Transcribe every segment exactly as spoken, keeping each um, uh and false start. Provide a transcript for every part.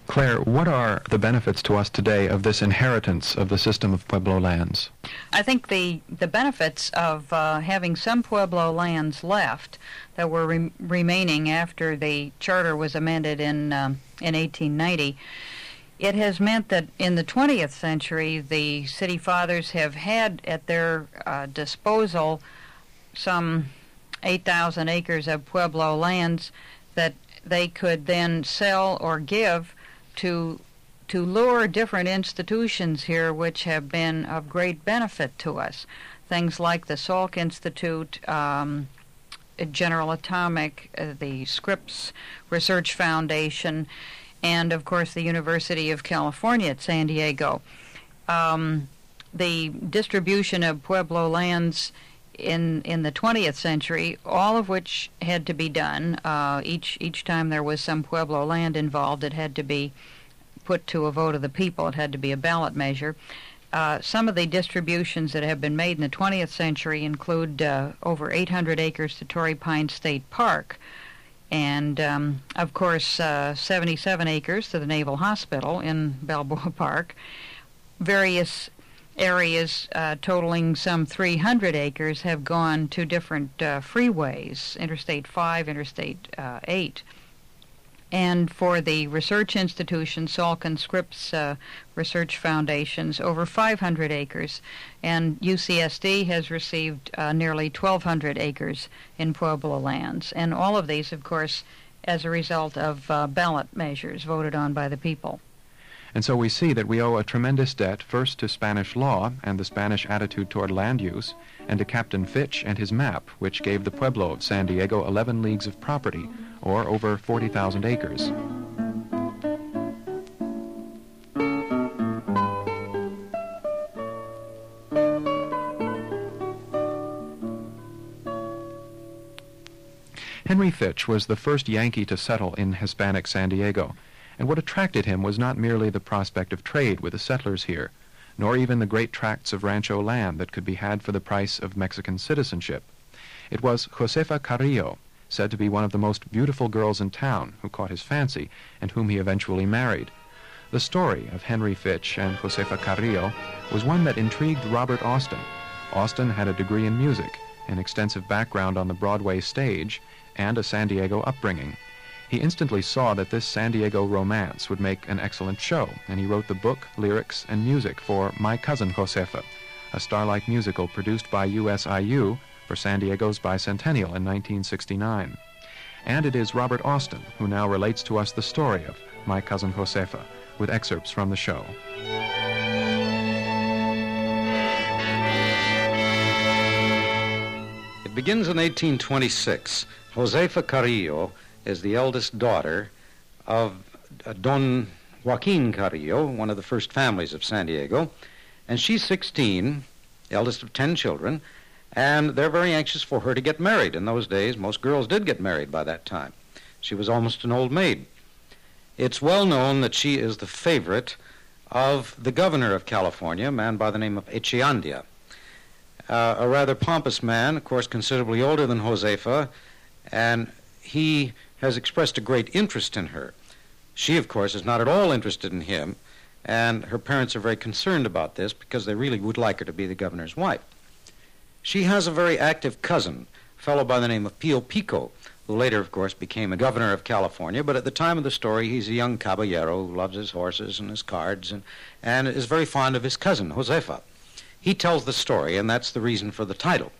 Claire, what are the benefits to us today of this inheritance of the system of Pueblo lands? I think the, the benefits of uh, having some Pueblo lands left that were re- remaining after the charter was amended in, um, in eighteen ninety, it has meant that in the twentieth century, the city fathers have had at their uh, disposal some eight thousand acres of Pueblo lands that they could then sell or give to to lure different institutions here which have been of great benefit to us. Things like the Salk Institute, um, General Atomic, uh, the Scripps Research Foundation, and of course the University of California at San Diego. Um, the distribution of Pueblo lands in in the twentieth century, all of which had to be done. Uh, each each time there was some Pueblo land involved, it had to be put to a vote of the people. It had to be a ballot measure. Uh, some of the distributions that have been made in the twentieth century include uh, over eight hundred acres to Torrey Pines State Park, and um, of course uh, seventy-seven acres to the Naval Hospital in Balboa Park. Various areas uh, totaling some three hundred acres have gone to different uh, freeways, Interstate five, Interstate uh, eight. And for the research institutions, Salk and Scripps uh, Research Foundations, over five hundred acres. And U C S D has received uh, nearly twelve hundred acres in Pueblo lands. And all of these, of course, as a result of uh, ballot measures voted on by the people. And so we see that we owe a tremendous debt first to Spanish law and the Spanish attitude toward land use, and to Captain Fitch and his map, which gave the Pueblo of San Diego eleven leagues of property, or over forty thousand acres. Henry Fitch was the first Yankee to settle in Hispanic San Diego, and what attracted him was not merely the prospect of trade with the settlers here, nor even the great tracts of rancho land that could be had for the price of Mexican citizenship. It was Josefa Carrillo, said to be one of the most beautiful girls in town, who caught his fancy and whom he eventually married. The story of Henry Fitch and Josefa Carrillo was one that intrigued Robert Austin. Austin had a degree in music, an extensive background on the Broadway stage, and a San Diego upbringing. He instantly saw that this San Diego romance would make an excellent show, and he wrote the book, lyrics, and music for My Cousin Josefa, a Starlight musical produced by U S I U for San Diego's bicentennial in nineteen sixty-nine. And it is Robert Austin who now relates to us the story of My Cousin Josefa, with excerpts from the show. It begins in eighteen twenty-six. Josefa Carrillo is the eldest daughter of uh, Don Joaquin Carrillo, one of the first families of San Diego, and she's sixteen, eldest of ten children, and they're very anxious for her to get married. In those days, most girls did get married by that time. She was almost an old maid. It's well known that she is the favorite of the governor of California, a man by the name of Echeandia, uh, a rather pompous man, of course considerably older than Josefa, and he has expressed a great interest in her. She, of course, is not at all interested in him, and her parents are very concerned about this because they really would like her to be the governor's wife. She has a very active cousin, a fellow by the name of Pio Pico, who later, of course, became a governor of California, but at the time of the story, he's a young caballero who loves his horses and his cards and, and is very fond of his cousin, Josefa. He tells the story, and that's the reason for the title.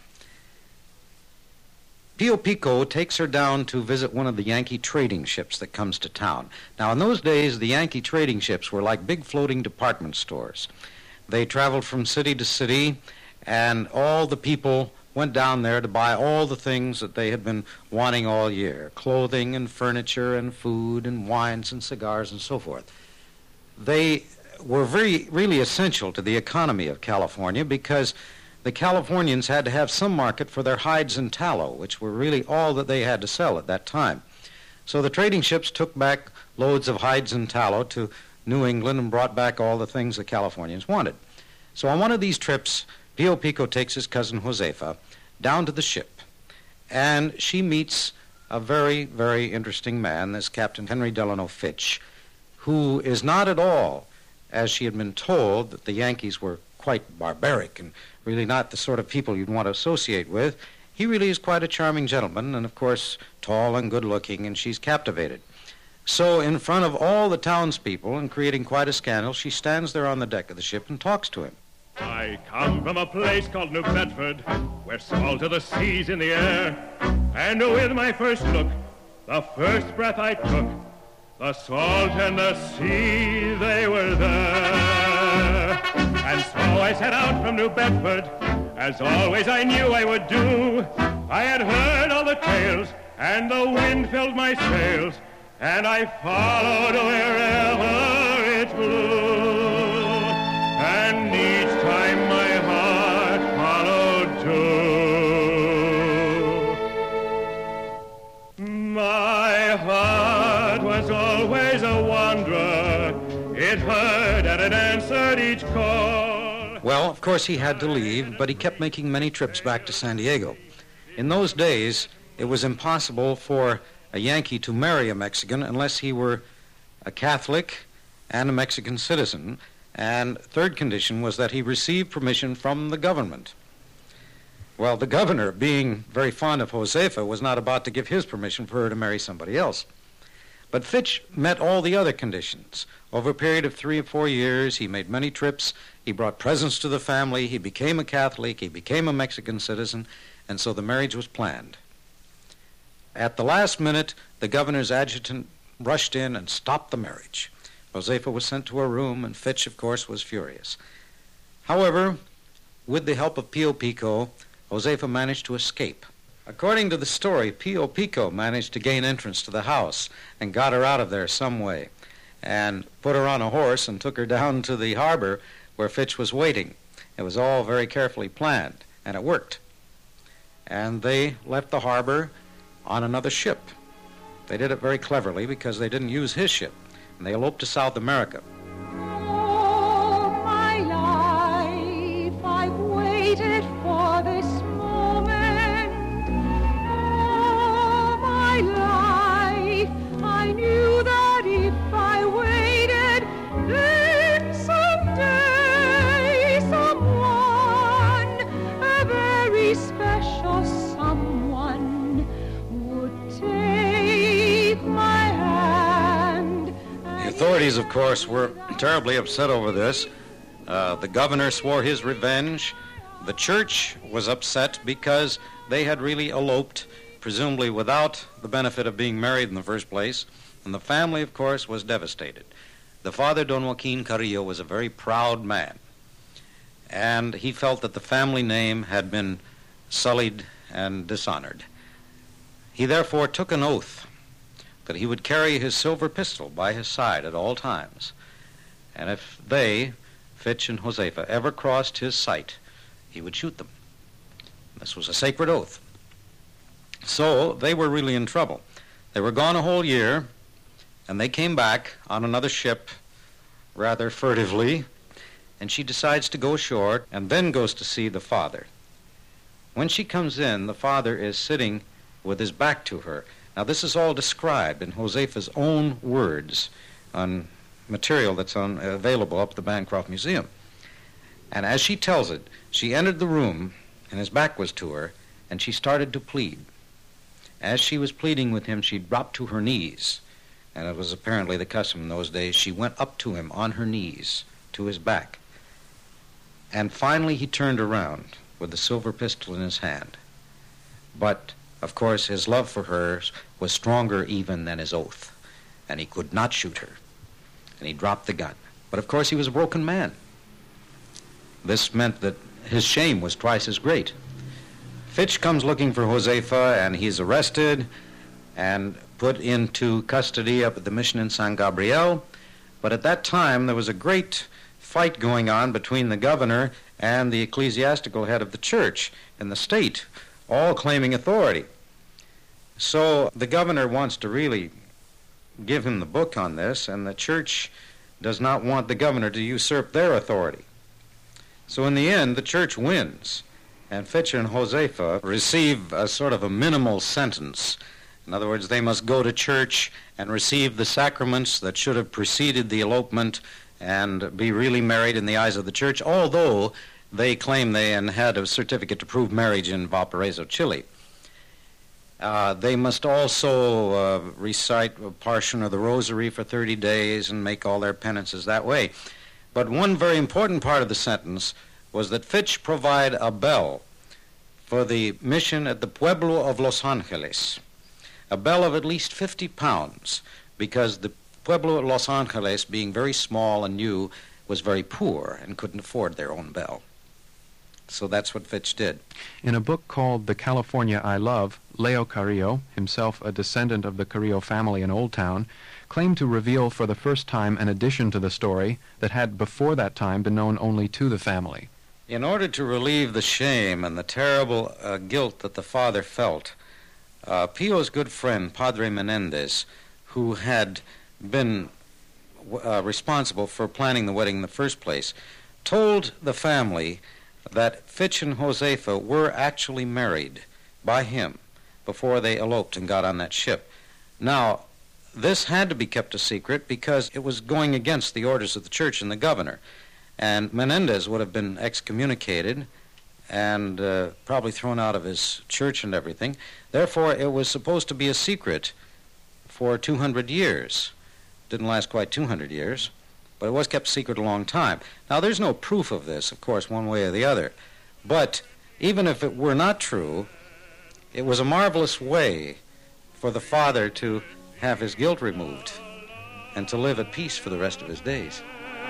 Pio Pico takes her down to visit one of the Yankee trading ships that comes to town. Now, in those days, the Yankee trading ships were like big floating department stores. They traveled from city to city, and all the people went down there to buy all the things that they had been wanting all year, clothing and furniture and food and wines and cigars and so forth. They were very, really essential to the economy of California because the Californians had to have some market for their hides and tallow, which were really all that they had to sell at that time. So the trading ships took back loads of hides and tallow to New England and brought back all the things the Californians wanted. So on one of these trips, Pio Pico takes his cousin Josefa down to the ship, and she meets a very, very interesting man, this Captain Henry Delano Fitch, who is not at all, as she had been told, that the Yankees were quite barbaric and really not the sort of people you'd want to associate with. He really is quite a charming gentleman, and of course tall and good-looking, and she's captivated. So in front of all the townspeople, and creating quite a scandal, she stands there on the deck of the ship and talks to him. I come from a place called New Bedford, where salt of the sea's in the air. And with my first look, the first breath I took, the salt and the sea, they were there. And so I set out from New Bedford, as always I knew I would do. I had heard all the tales, and the wind filled my sails, and I followed wherever it blew. And each time my heart followed too. My heart was always a wanderer. It heard and it answered each call. Well, of course he had to leave, but he kept making many trips back to San Diego. In those days, it was impossible for a Yankee to marry a Mexican unless he were a Catholic and a Mexican citizen. And third condition was that he received permission from the government. Well, the governor, being very fond of Josefa, was not about to give his permission for her to marry somebody else. But Fitch met all the other conditions. Over a period of three or four years, he made many trips. He brought presents to the family. He became a Catholic. He became a Mexican citizen. And so the marriage was planned. At the last minute, the governor's adjutant rushed in and stopped the marriage. Josefa was sent to her room, and Fitch, of course, was furious. However, with the help of Pio Pico, Josefa managed to escape. According to the story, Pio Pico managed to gain entrance to the house and got her out of there some way and put her on a horse and took her down to the harbor where Fitch was waiting. It was all very carefully planned, and it worked. And they left the harbor on another ship. They did it very cleverly because they didn't use his ship. And they eloped to South America. All my life I've waited for this moment. All my life I knew that if I waited, then someday someone, a very special someone, would take my hand. The authorities, of course, were terribly upset over this. Uh, the governor swore his revenge. The church was upset because they had really eloped, presumably without the benefit of being married in the first place. And the family, of course, was devastated. The father, Don Joaquin Carrillo, was a very proud man. And he felt that the family name had been sullied and dishonored. He therefore took an oath that he would carry his silver pistol by his side at all times. And if they, Fitch and Josefa, ever crossed his sight, he would shoot them. This was a sacred oath. So they were really in trouble. They were gone a whole year, and they came back on another ship rather furtively, and she decides to go ashore and then goes to see the father. When she comes in, the father is sitting with his back to her. Now, this is all described in Josefa's own words on material that's on, uh, available up at the Bancroft Museum. And as she tells it, she entered the room, and his back was to her, and she started to plead. As she was pleading with him, she dropped to her knees, and it was apparently the custom in those days. She went up to him on her knees, to his back. And finally he turned around with the silver pistol in his hand. But of course, his love for her was stronger even than his oath, and he could not shoot her, and he dropped the gun. But of course, he was a broken man. This meant that his shame was twice as great. Fitch comes looking for Josefa, and he's arrested and put into custody up at the mission in San Gabriel. But at that time, there was a great fight going on between the governor and the ecclesiastical head of the church in the state, all claiming authority. So the governor wants to really give him the book on this, and the church does not want the governor to usurp their authority. So in the end, the church wins, and Fitch and Josefa receive a sort of a minimal sentence, In other words, they must go to church and receive the sacraments that should have preceded the elopement and be really married in the eyes of the church, although they claim they and had a certificate to prove marriage in Valparaiso, Chile. Uh, they must also uh, recite a portion of the rosary for thirty days and make all their penances that way. But one very important part of the sentence was that Fitch provide a bell for the mission at the Pueblo of Los Angeles, a bell of at least fifty pounds, because the Pueblo of Los Angeles, being very small and new, was very poor and couldn't afford their own bell. So that's what Fitch did. In a book called The California I Love, Leo Carrillo, himself a descendant of the Carrillo family in Old Town, claimed to reveal for the first time an addition to the story that had before that time been known only to the family. In order to relieve the shame and the terrible uh, guilt that the father felt, uh, Pio's good friend, Padre Menendez, who had been uh, responsible for planning the wedding in the first place, told the family that Fitch and Josefa were actually married by him before they eloped and got on that ship. Now, this had to be kept a secret because it was going against the orders of the church and the governor. And Menendez would have been excommunicated and uh, probably thrown out of his church and everything. Therefore, it was supposed to be a secret for two hundred years. Didn't last quite two hundred years, but it was kept secret a long time. Now, there's no proof of this, of course, one way or the other. But even if it were not true, it was a marvelous way for the father to have his guilt removed and to live at peace for the rest of his days.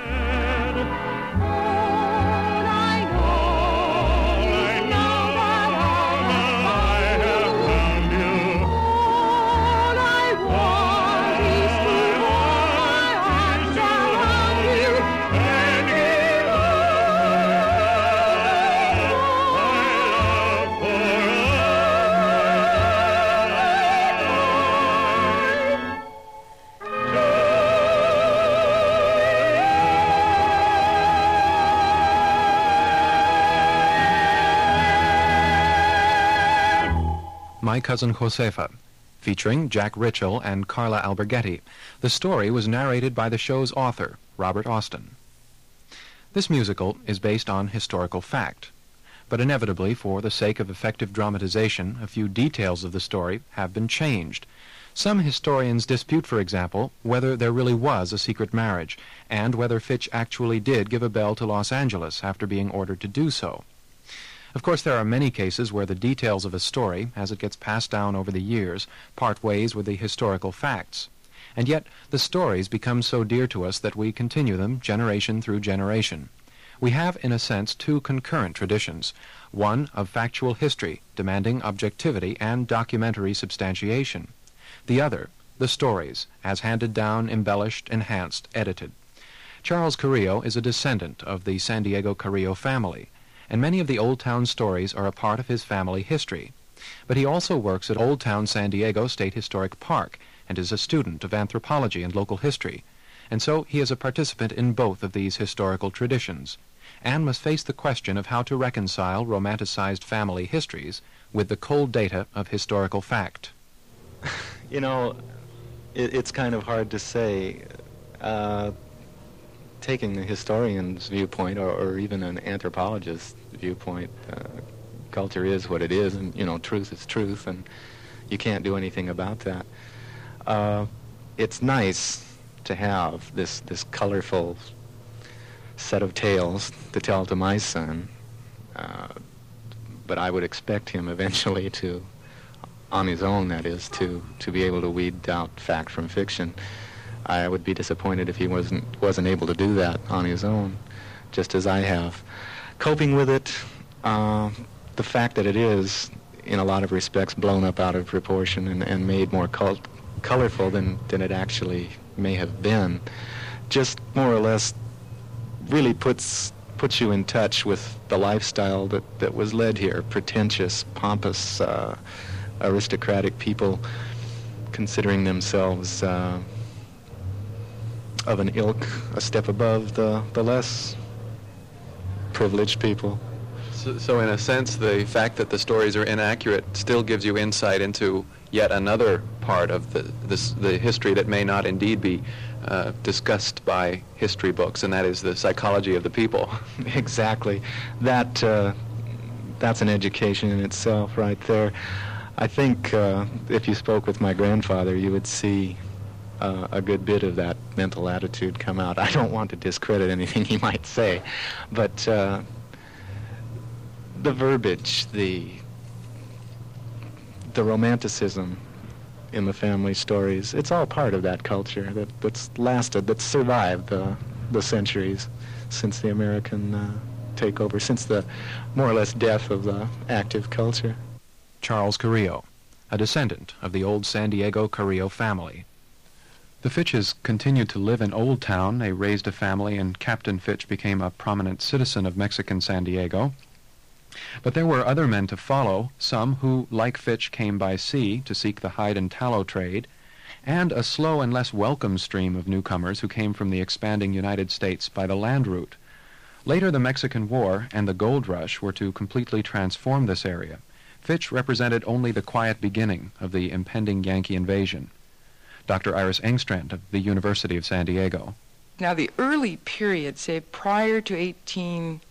My Cousin Josefa, featuring Jack Ritchell and Carla Alberghetti. The story was narrated by the show's author, Robert Austin. This musical is based on historical fact, but inevitably, for the sake of effective dramatization, a few details of the story have been changed. Some historians dispute, for example, whether there really was a secret marriage, and whether Fitch actually did give a bell to Los Angeles after being ordered to do so. Of course, there are many cases where the details of a story, as it gets passed down over the years, part ways with the historical facts. And yet, the stories become so dear to us that we continue them generation through generation. We have, in a sense, two concurrent traditions, one of factual history, demanding objectivity and documentary substantiation. The other, the stories, as handed down, embellished, enhanced, edited. Charles Carrillo is a descendant of the San Diego Carrillo family, and many of the Old Town stories are a part of his family history. But he also works at Old Town San Diego State Historic Park and is a student of anthropology and local history, and so he is a participant in both of these historical traditions, and must face the question of how to reconcile romanticized family histories with the cold data of historical fact. You know, it, it's kind of hard to say. Uh, taking the historian's viewpoint, or, or even an anthropologist's viewpoint, uh, culture is what it is, and, you know, truth is truth, and you can't do anything about that. Uh, it's nice to have this, this colorful set of tales to tell to my son, uh, but I would expect him eventually to, on his own, that is, to, to be able to weed out fact from fiction. I would be disappointed if he wasn't wasn't able to do that on his own, just as I have. Coping with it, uh, the fact that it is, in a lot of respects, blown up out of proportion and, and made more col- colorful than, than it actually may have been, just more or less really puts puts you in touch with the lifestyle that, that was led here, pretentious, pompous, uh, aristocratic people considering themselves uh, of an ilk a step above the, the less privileged people. So, so in a sense, the fact that the stories are inaccurate still gives you insight into yet another part of the, this, the history that may not indeed be uh, discussed by history books, and that is the psychology of the people. Exactly. That, uh, that's an education in itself right there. I think uh, if you spoke with my grandfather, you would see uh, a good bit of that mental attitude come out. I don't want to discredit anything he might say, but uh, the verbiage, the the romanticism in the family stories, it's all part of that culture that, that's lasted, that's survived the, the centuries since the American uh, takeover, since the more or less death of the active culture. Charles Carrillo, a descendant of the old San Diego Carrillo family. The Fitches continued to live in Old Town. They raised a family, and Captain Fitch became a prominent citizen of Mexican San Diego. But there were other men to follow, some who, like Fitch, came by sea to seek the hide and tallow trade, and a slow and less welcome stream of newcomers who came from the expanding United States by the land route. Later, the Mexican War and the gold rush were to completely transform this area. Fitch represented only the quiet beginning of the impending Yankee invasion. Doctor Iris Engstrand of the University of San Diego. Now, the early period, say prior to eighteen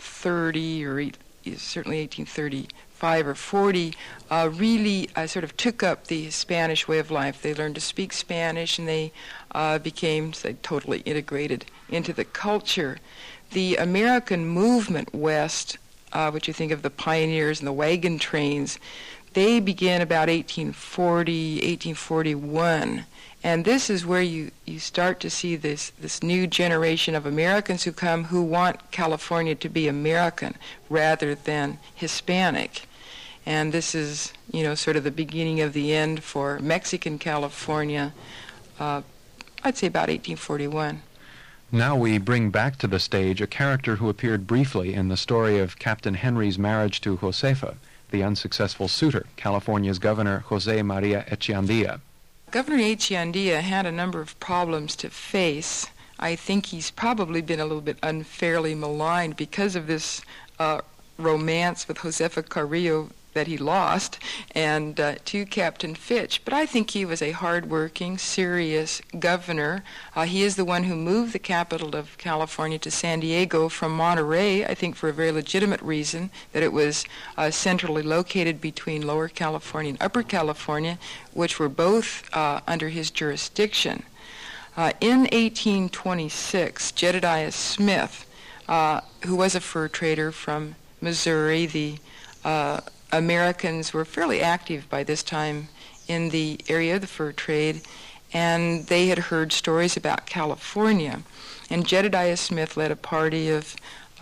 thirty or eight, certainly eighteen thirty-five or forty, uh, really uh, sort of took up the Spanish way of life. They learned to speak Spanish, and they uh, became, say, totally integrated into the culture. The American movement west, uh, which you think of the pioneers and the wagon trains, they began about eighteen forty, eighteen forty-one. And this is where you, you start to see this, this new generation of Americans who come who want California to be American rather than Hispanic. And this is, you know, sort of the beginning of the end for Mexican California, uh, I'd say about eighteen forty-one. Now we bring back to the stage a character who appeared briefly in the story of Captain Henry's marriage to Josefa, the unsuccessful suitor, California's Governor Jose Maria Echeandia. Governor Echeandia had a number of problems to face. I think he's probably been a little bit unfairly maligned because of this uh, romance with Josefa Carrillo that he lost, and uh, to Captain Fitch. But I think he was a hard-working, serious governor. Uh, he is the one who moved the capital of California to San Diego from Monterey, I think for a very legitimate reason, that it was uh, centrally located between Lower California and Upper California, which were both uh, under his jurisdiction. Uh, in eighteen twenty-six, Jedediah Smith, uh, who was a fur trader from Missouri, the uh, Americans were fairly active by this time in the area of the fur trade, and they had heard stories about California. And Jedediah Smith led a party of,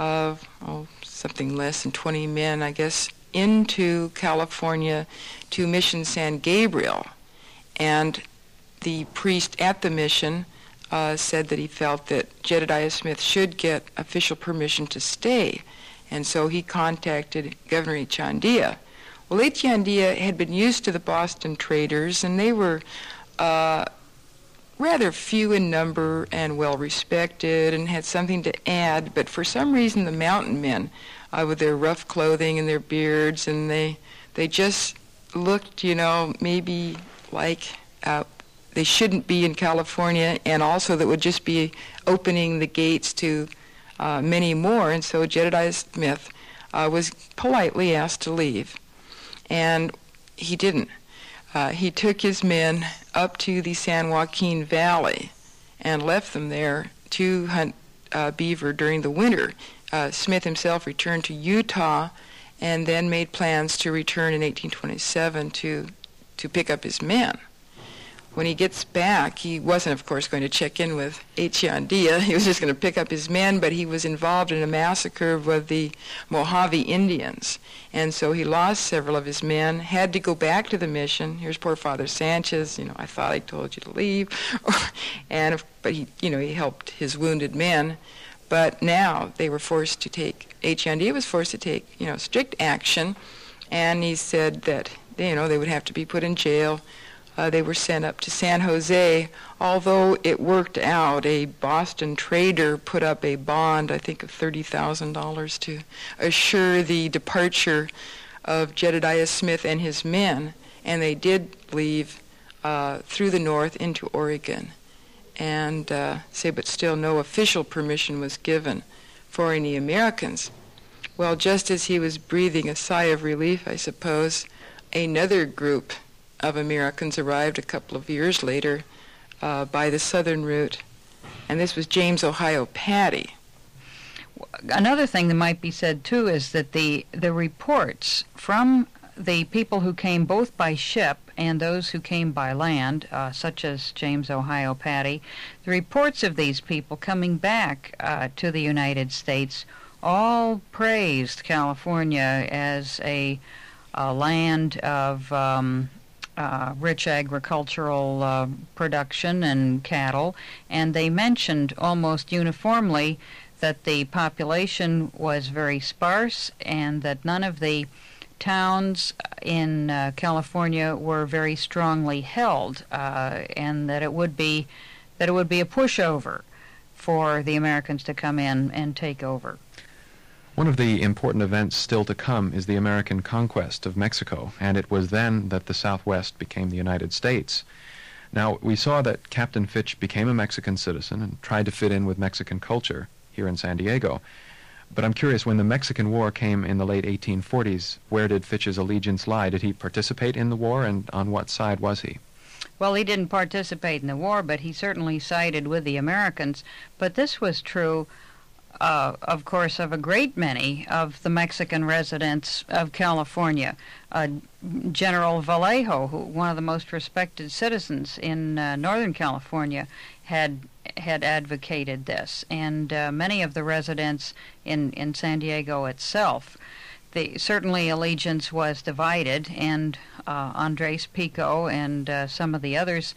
of oh, something less than twenty men, I guess, into California to Mission San Gabriel. And the priest at the mission uh, said that he felt that Jedediah Smith should get official permission to stay. And so he contacted Governor Echeandia. Well, Echeandia had been used to the Boston traders, and they were uh, rather few in number and well-respected and had something to add. But for some reason, the mountain men, uh, with their rough clothing and their beards, and they they just looked, you know, maybe like uh, they shouldn't be in California, and also that would just be opening the gates to Uh, many more, and so Jedediah Smith uh, was politely asked to leave, and he didn't. Uh, he took his men up to the San Joaquin Valley and left them there to hunt uh, beaver during the winter. Uh, Smith himself returned to Utah and then made plans to return in eighteen twenty-seven to, to pick up his men. When he gets back, he wasn't, of course, going to check in with Echeandia. He was just going to pick up his men, but he was involved in a massacre with the Mojave Indians. And so he lost several of his men, had to go back to the mission. Here's poor Father Sanchez, you know, I thought I told you to leave. and But he, you know, he helped his wounded men. But now they were forced to take, Echeandia was forced to take, you know, strict action. And he said that, you know, they would have to be put in jail. Uh, they were sent up to San Jose. Although it worked out, a Boston trader put up a bond, I think, of thirty thousand dollars to assure the departure of Jedediah Smith and his men. and they did leave uh, through the north into Oregon. And uh, say, but still no official permission was given for any Americans. Well, just as he was breathing a sigh of relief, I suppose, another group of Americans arrived a couple of years later uh, by the southern route, and this was James Ohio Patty. Another thing that might be said, too, is that the, the reports from the people who came both by ship and those who came by land, uh, such as James Ohio Patty, the reports of these people coming back uh, to the United States all praised California as a, a land of um, uh, rich agricultural uh, production and cattle, and they mentioned almost uniformly that the population was very sparse and that none of the towns in uh, California were very strongly held, uh, and that it would be that it would be a pushover for the Americans to come in and take over. One of the important events still to come is the American conquest of Mexico, and it was then that the Southwest became the United States. Now, we saw that Captain Fitch became a Mexican citizen and tried to fit in with Mexican culture here in San Diego. But I'm curious, when the Mexican War came in the late eighteen forties, where did Fitch's allegiance lie? Did he participate in the war, and on what side was he? Well, he didn't participate in the war, but he certainly sided with the Americans. But this was true, uh, of course, of a great many of the Mexican residents of California. Uh, General Vallejo, who, one of the most respected citizens in uh, Northern California, had had advocated this, and uh, many of the residents in, in San Diego itself. The, certainly allegiance was divided, and uh, Andres Pico and uh, some of the others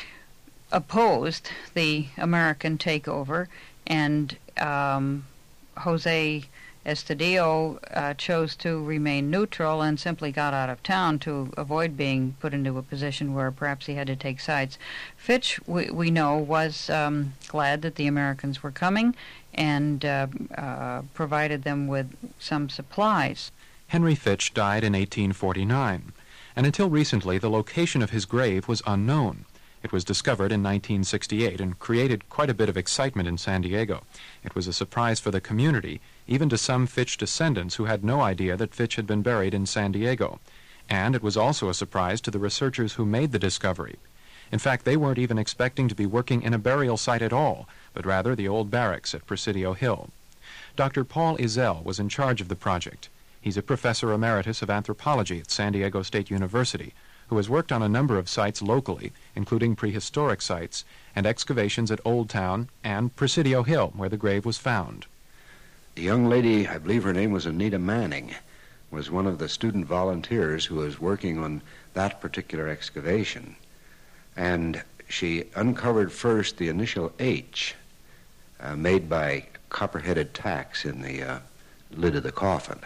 opposed the American takeover, and um, Jose Estudillo uh, chose to remain neutral and simply got out of town to avoid being put into a position where perhaps he had to take sides. Fitch, we, we know, was um, glad that the Americans were coming and uh, uh, provided them with some supplies. Henry Fitch died in eighteen forty-nine, and until recently the location of his grave was unknown. It was discovered in nineteen sixty-eight and created quite a bit of excitement in San Diego. It was a surprise for the community, even to some Fitch descendants who had no idea that Fitch had been buried in San Diego. And it was also a surprise to the researchers who made the discovery. In fact, they weren't even expecting to be working in a burial site at all, but rather the old barracks at Presidio Hill. Doctor Paul Ezell was in charge of the project. He's a professor emeritus of anthropology at San Diego State University, who has worked on a number of sites locally, including prehistoric sites and excavations at Old Town and Presidio Hill, where the grave was found. The young lady, I believe her name was Anita Manning, was one of the student volunteers who was working on that particular excavation. And she uncovered first the initial H uh, made by copper-headed tacks in the uh, lid of the coffin.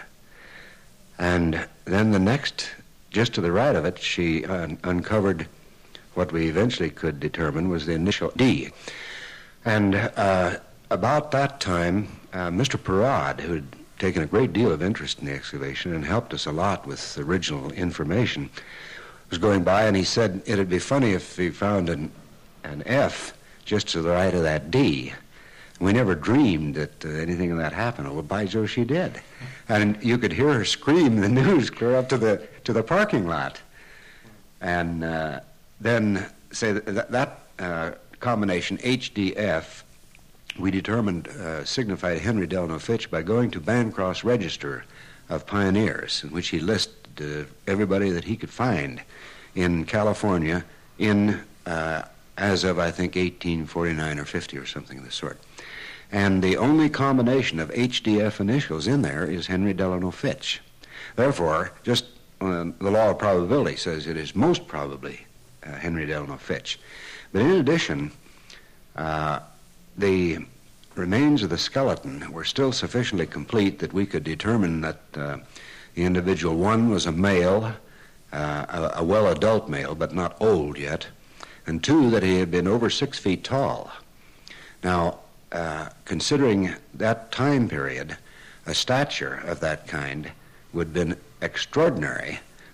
And then the next, just to the right of it, she un- uncovered what we eventually could determine was the initial D. And uh, about that time, uh, Mister Perrod, who had taken a great deal of interest in the excavation and helped us a lot with original information, was going by, and he said it'd be funny if he found an, an F just to the right of that D. We never dreamed that uh, anything of that happened. Well, by Joe, she did. And you could hear her scream the news clear up to the to the parking lot. And uh, then, say, that, that uh, combination, H D F, we determined uh, signified Henry Delano Fitch by going to Bancroft's Register of Pioneers, in which he listed uh, everybody that he could find in California in, uh, as of, I think, eighteen forty-nine or fifty or something of the sort. And the only combination of H D F initials in there is Henry Delano Fitch. Therefore, just uh, the law of probability says it is most probably uh, Henry Delano Fitch. But in addition, uh, the remains of the skeleton were still sufficiently complete that we could determine that uh, the individual, one, was a male, uh, a, a well-adult male, but not old yet, and two, that he had been over six feet tall. Now, uh, considering that time period, a stature of that kind would have been extraordinary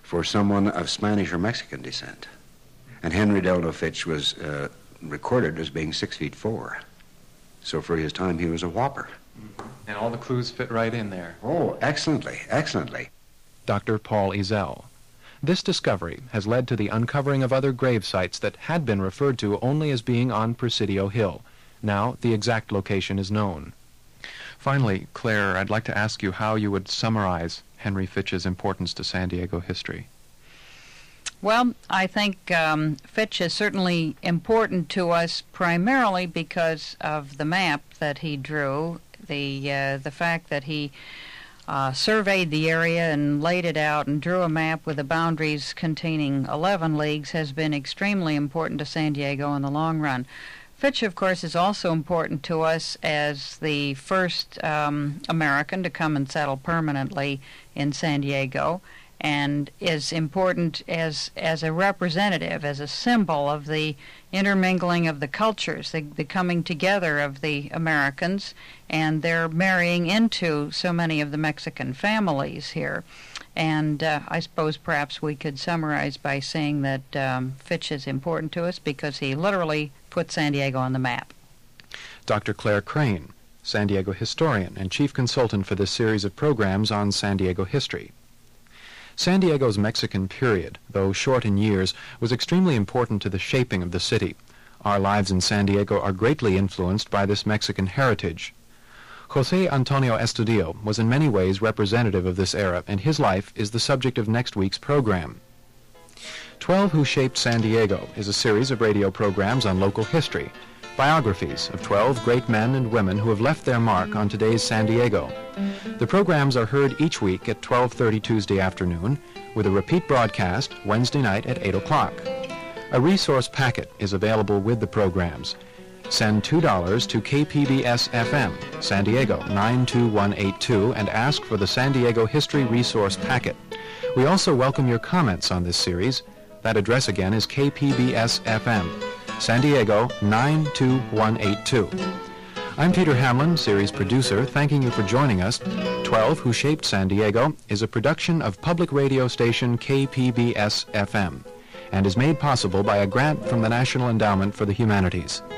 for someone of Spanish or Mexican descent. And Henry Delano Fitch was uh, recorded as being six feet four. So for his time, he was a whopper. And all the clues fit right in there. Oh, excellently, excellently. Doctor Paul Ezell. This discovery has led to the uncovering of other grave sites that had been referred to only as being on Presidio Hill. Now the exact location is known. Finally, Claire, I'd like to ask you how you would summarize Henry Fitch's importance to San Diego history. Well, I think um, Fitch is certainly important to us primarily because of the map that he drew, the uh, the fact that he uh, surveyed the area and laid it out and drew a map with the boundaries containing eleven leagues has been extremely important to San Diego in the long run. Fitch, of course, is also important to us as the first um, American to come and settle permanently in San Diego, and is important as as a representative, as a symbol of the intermingling of the cultures, the, the coming together of the Americans, and their marrying into so many of the Mexican families here. And uh, I suppose perhaps we could summarize by saying that um, Fitch is important to us because he literally put San Diego on the map. Doctor Claire Crane, San Diego historian and chief consultant for this series of programs on San Diego history. San Diego's Mexican period, though short in years, was extremely important to the shaping of the city. Our lives in San Diego are greatly influenced by this Mexican heritage. Jose Antonio Estudillo was in many ways representative of this era, and his life is the subject of next week's program. Twelve Who Shaped San Diego is a series of radio programs on local history, biographies of twelve great men and women who have left their mark on today's San Diego. The programs are heard each week at twelve thirty Tuesday afternoon, with a repeat broadcast Wednesday night at eight o'clock. A resource packet is available with the programs. Send two dollars to K P B S F M, San Diego nine two one eight two, and ask for the San Diego History Resource Packet. We also welcome your comments on this series. That address again is K P B S F M, San Diego nine two one eight two. I'm Peter Hamlin, series producer, thanking you for joining us. twelve Who Shaped San Diego is a production of public radio station K P B S F M and is made possible by a grant from the National Endowment for the Humanities.